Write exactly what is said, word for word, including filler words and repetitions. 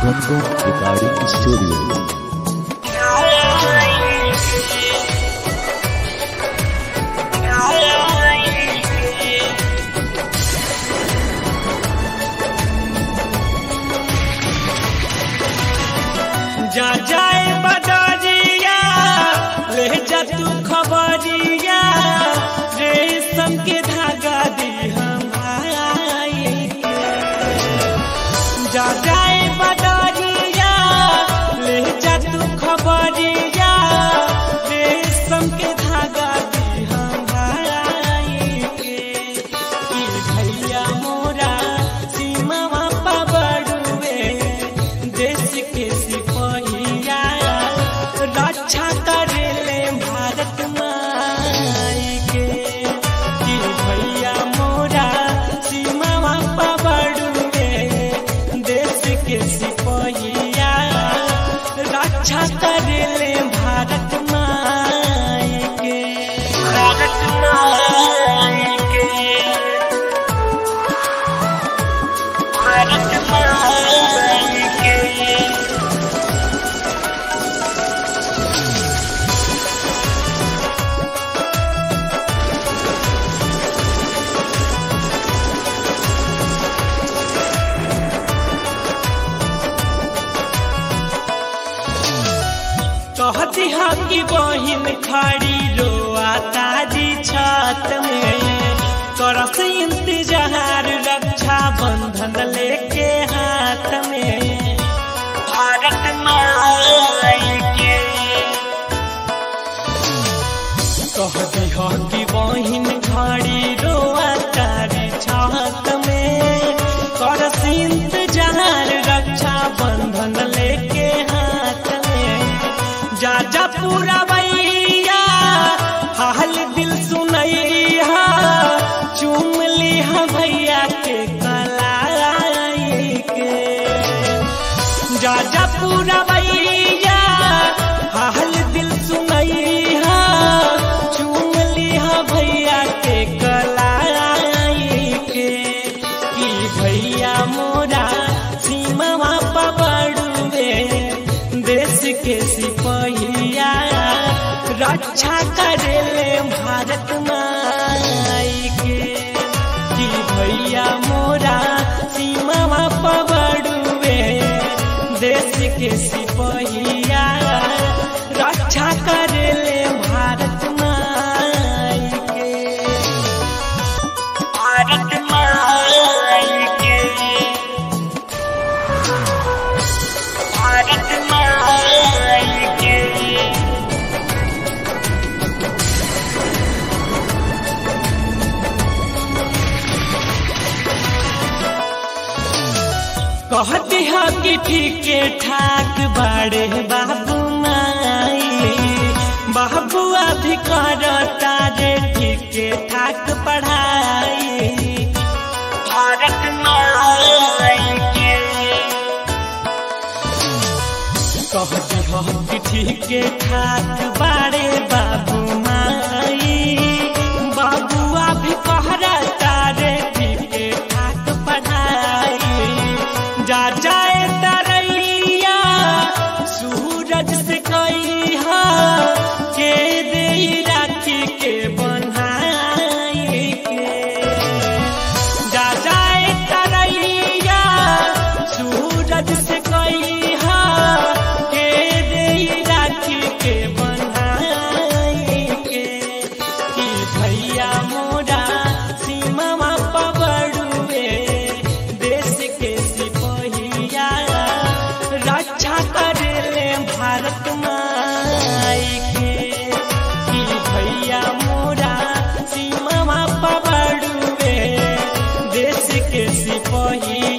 Gungun recording studio. जा जाए बदरिया ले जा तू खबरिया, रेशम के धागा दी हम भाई के। जा जाए बदरिया ले जा तू खबरिया, रेशम के धागा दी हम भाई के। ई भैया मोरा सीमा पा बड़ुए, देश के सिपहिया रक्षा करेले भारत माई के। कि भैया मोरा सीमा पा बड़ुए, देश के सिपहिया रक्षा करेले भारत माई के। भारत माई के, भारत माई के। कहती हाँ कि बहिन खड़ी रोआ ताजी छत में, करस इंतजार रक्षा बंधन लेके हाथ में। भारत माई के कहती हाँ कि बहिन खड़ी रोआ ताजी छत में, करस इंतजार रक्षा बंधन लेके हाथ में। जा जा पूरा भैया हाल दिल सुनैया, चूम लिहा भैया के कलाई के। जा जा पूरा भैया हाल दिल सुनैया, चूम लिहा भैया के कलाई के। कि भैया मोरा सीमा पा बड़ुए, देश के सिपहिया रक्षा करेले भारत माई के। कि भैया मोरा सीमा पा बड़ुए, देश के सिपहिया रक्षा करेले भारत माई के। भारत माई के, भारत माई के। कहती है कि ठीके ठाक बड़े बाबू माई, बाबू अभी करता रे ठीके ठाक पढ़ाई। भारत माई के कहती है कि ठीके ठाक बड़े बाबू माई, बाबू अभी कहता रे ठीके ठाक पढ़ाई। जा जाए तरैया सूरज से कहिया, के दे राखी के बन्हाई के। जा जाए तरैया सूरज से कहिया, के दे राखी के बन्हाई के। कि भैया मोरा सीमा पा बड़ुए, देश के सिपहिया रक्षा करेले भारत माई के। कि भैया मोरा सीमा पा बड़ुए, देश के सिपहिया